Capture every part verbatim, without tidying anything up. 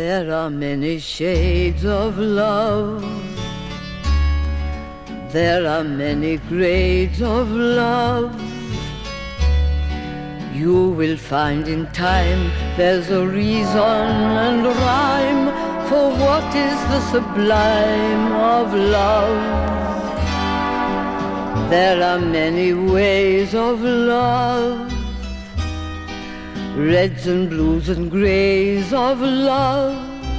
There are many shades of love. There are many grades of love. You will find in time there's a reason and rhyme for what is the sublime of love. There are many ways of love, reds and blues and grays of love.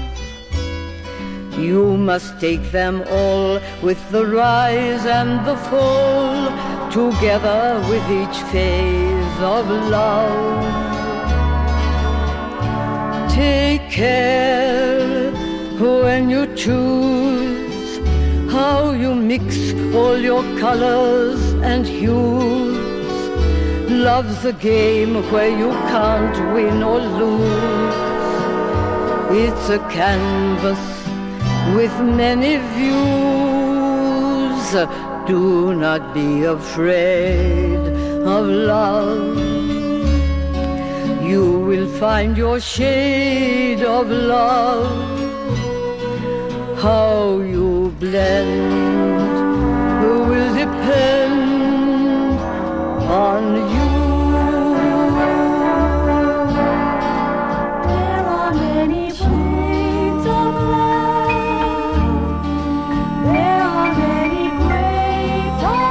You must take them all with the rise and the fall, together with each phase of love. Take care when you choose how you mix all your colors and hues. Love's a game where you can't win or lose. It's a canvas with many views. Do not be afraid of love. You will find your shade of love. How you blend will depend on you. There are many shades of love. There are many grades of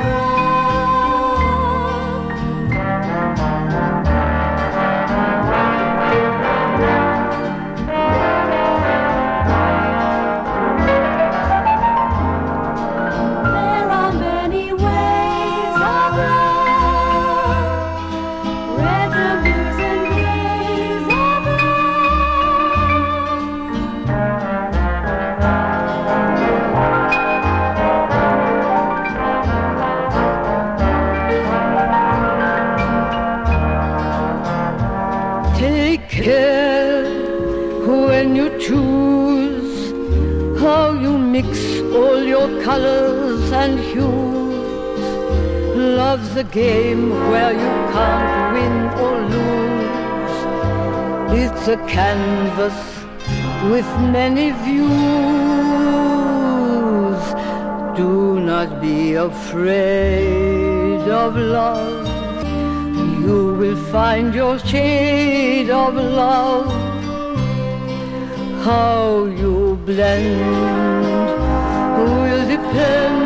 Take care when you choose how you mix all your colors and hues. Love's a game where you can't win or lose. It's a canvas with many views. Do not be afraid of love. You will find your shade of love. How you blend will depend